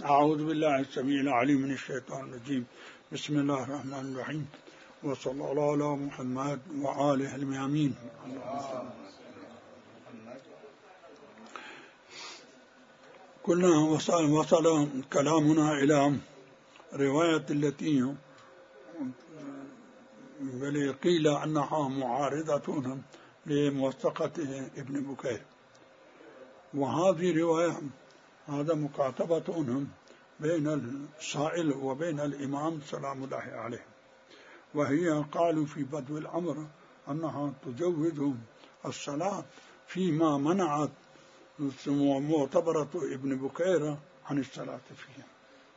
أعوذ بالله السميع العليم من الشيطان الرجيم. بسم الله الرحمن الرحيم، وصلى الله على محمد وآله الميامين. كنا وصل كلامنا إلى رواية التي قيل أنها معارضة لموثقة ابن بكير، وهذه رواية هذا مكاتبة بين السائل وبين الإمام سلام الله عليه، وهي قالوا في بدو الأمر أنها تجوز الصلاة فيما منعت معتبرة ابن بكير عن الصلاة فيه.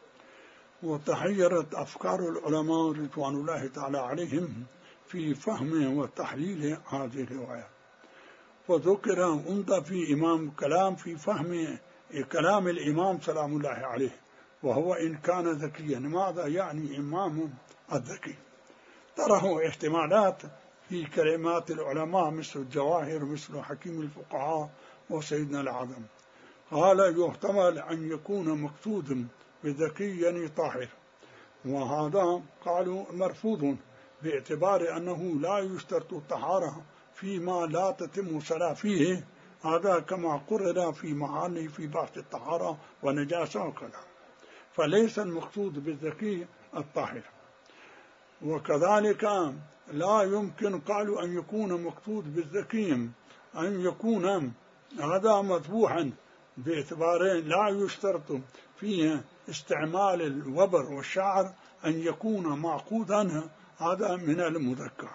وتحيرت أفكار العلماء رضوان الله تعالى عليهم في فهم وتحليل هذه الرواية، وذكر أنت في كلام في فهم كلام الإمام سلام الله عليه، وهو إن كان ذكيا. ماذا يعني إمام الذكي؟ تراه احتمالات في كلمات العلماء مثل الجواهر، مثل حكيم الفقهاء وسيدنا العظم. قال يحتمل أن يكون مقصود بذكي يعني طاهر، وهذا قالوا مرفوض باعتبار أنه لا يشترط الطهارة فيما لا تتم صلاة فيه، هذا كما قرر في معاني في بحث الطهارة ونجاسة وكذا، فليس المقصود بالذكي الطاهر. وكذلك لا يمكن قالوا أن يكون مقصود بالذكي أن يكون هذا مذبوحا، باعتبار لا يشترط فيه استعمال الوبر والشعر أن يكون معقودا، هذا من المذكر.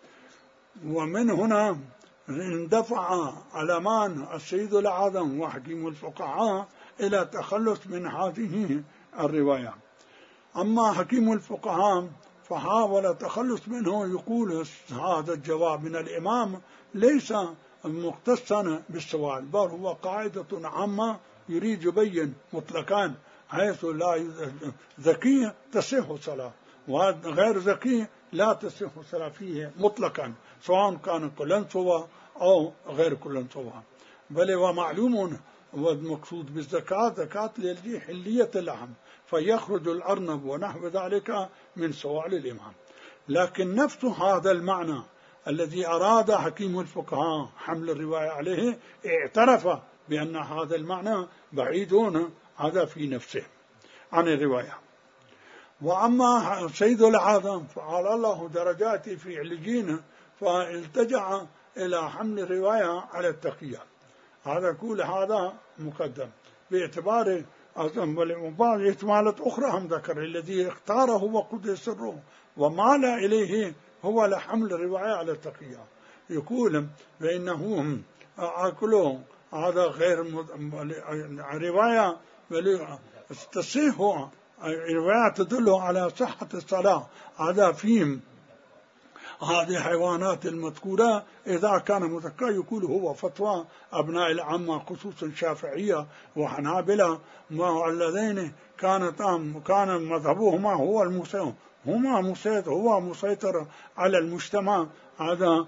ومن هنا اندفع علمان السيد الأعظم وحكيم الفقهاء إلى التخلص من هذه الرواية. أما حكيم الفقهاء فحاول التخلص منه، يقول هذا الجواب من الإمام ليس مختصا بالسؤال، بل هو قاعدة عامة يريد يبين مطلقا، حيث لا ذكي تصح صلاة وغير ذكي لا تصح صلاة فيه مطلقا، سواء كان قلنسوة أو غير قلنسوة. بل ومعلوم والمقصود بالزكاة زكاة حلية اللحم، فيخرج الأرنب ونحو ذلك من سؤال الإمام. لكن نفس هذا المعنى الذي أراد حكيم الفقهاء حمل الرواية عليه اعترف بأن هذا المعنى بعيدون هذا في نفسه عن الرواية. وأما سيد العظم فعلى الله درجاتي في عليين، فالتجع إلى حمل الرواية على التقية. هذا كل هذا مقدم باعتبار بعض احتمالات أخرى هم ذكر الذي اختاره وقدس سره ومال إليه هو لحمل الرواية على التقية. يقول بأنه أكله هذا غير رواية تصيح، رواية تدل على صحة الصلاة، هذا فيهم هذه الحيوانات المذكورة إذا كان مذكر. يقول هو فتوى أبناء العامة خصوصا شافعية وحنابلة، الذين كان مذهبهما هو المسيطر، هو مسيطر على المجتمع، هذا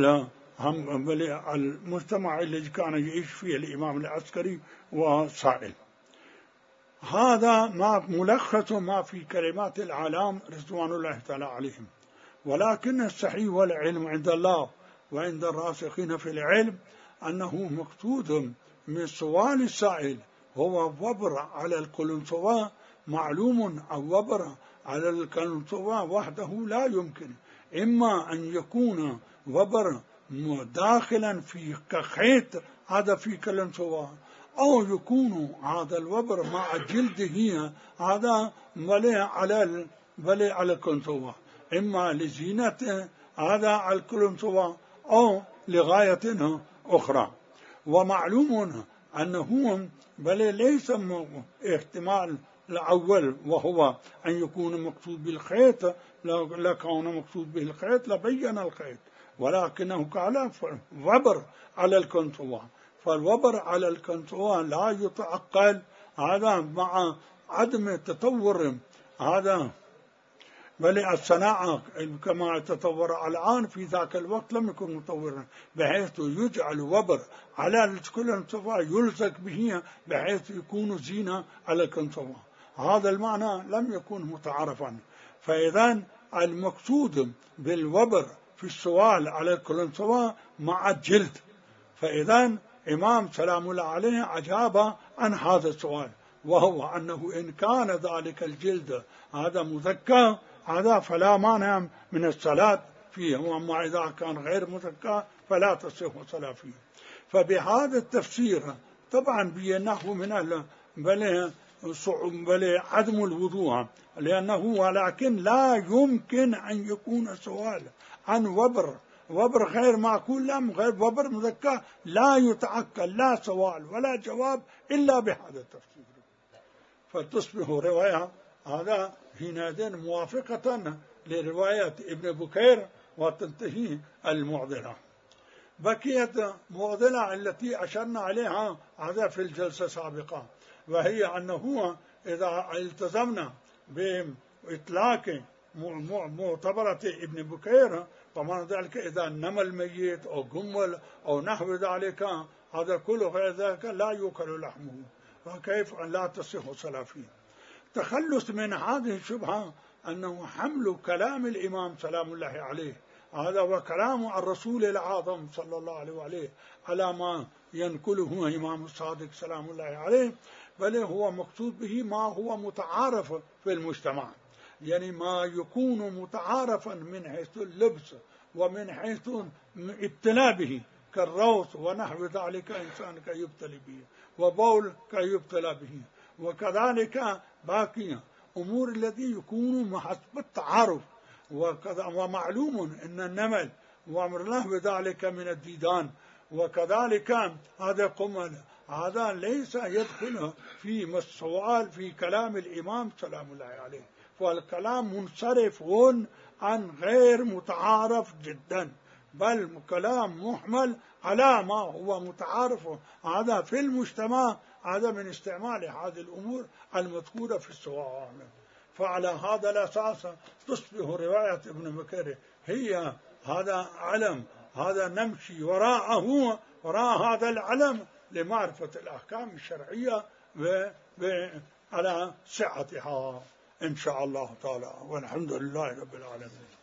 المجتمع الذي كان يعيش فيه الإمام العسكري وسائل. هذا ما ملخص ما في كلمات العلام رضوان الله تعالى عليهم. ولكن الصحيح والعلم عند الله وعند الراسخين في العلم أنه مقصود من سؤال السائل هو وبر على القلنسوة. معلوم الوبر على القلنسوة وحده لا يمكن، إما أن يكون وبر داخلا في كخيط هذا في قلنسوة، أو يكون هذا الوبر مع جلده هذا على القلنسوة، إما لزينة هذا على القلنسوة أو لغاية أخرى. ومعلوم أنه بل ليس احتمال الأول وهو أن يكون مقصود بالخيط، لكون مقصود به الخيط لبين الخيط، ولكنه قال وبر على القلنسوة. فالوبر على القلنسوة لا يتعقل، هذا مع عدم التطور هذا بل الصناعة كما تطور الآن في ذاك الوقت لم يكن مطورا، بحيث يجعل وبر على كل انصفاء يلصق به بحيث يكون زينة على الانصفاء. هذا المعنى لم يكن متعارفا. فإذا المقصود بالوبر في السؤال على القلنسوة مع الجلد. فإذا إمام سلام الله عليه أجاب عن هذا السؤال، وهو أنه إن كان ذلك الجلد هذا مزكى هذا فلا مانع من الصلاة فيه، وأما إذا كان غير مزكى فلا تصح الصلاة فيه. فبهذا التفسير طبعا بينه من بل عدم الوضوء، لأنه ولكن لا يمكن أن يكون سؤال عن وبر غير معقول، لا غير وبر مذكى، لا يتعقل لا سؤال ولا جواب إلا بهذا التفسير، فتصبح رواية هذا حينئذ موافقة لرواية ابن بكير وتنتهي المعضلة. بقيت معضلة التي أشرنا عليها هذا في الجلسة السابقة، وهي أنه إذا التزمنا بإطلاق معتبرة ابن بكير فمعنى ذلك إذا نمى الميت أو جمل أو نحو ذلك هذا كله غير ذلك لا يؤكل لحمه، وكيف لا تصح الصلاة فيه. تخلص من هذه الشبهة أنه حمل كلام الإمام سلام الله عليه هذا وكلام الرسول الأعظم صلى الله عليه وآله على ما ينقله إمام الصادق سلام الله عليه، بل هو مقصود به ما هو متعارف في المجتمع، يعني ما يكون متعارفا من حيث اللبس ومن حيث ابتلاء به كالروث ونحو ذلك إنسان كيبتلي به وبول كيبتلى به، وكذلك باقي أمور الذي يكون محسب التعارف. ومعلوم أن النمل وأمرناه بذلك من الديدان، وكذلك هذا قمل هذا ليس يدخل في السؤال في كلام الإمام سلام الله عليه، فالكلام منصرف عن غير متعارف جدا، بل كلام محمل على ما هو متعارف هذا في المجتمع، هذا من استعمال هذه الأمور المذكورة في السؤال. فعلى هذا الأساس تصبح رواية ابن بكير هي هذا علم، هذا نمشي وراءه وراء هذا العلم لمعرفة الأحكام الشرعية على سعتها إن شاء الله تعالى، والحمد لله رب العالمين.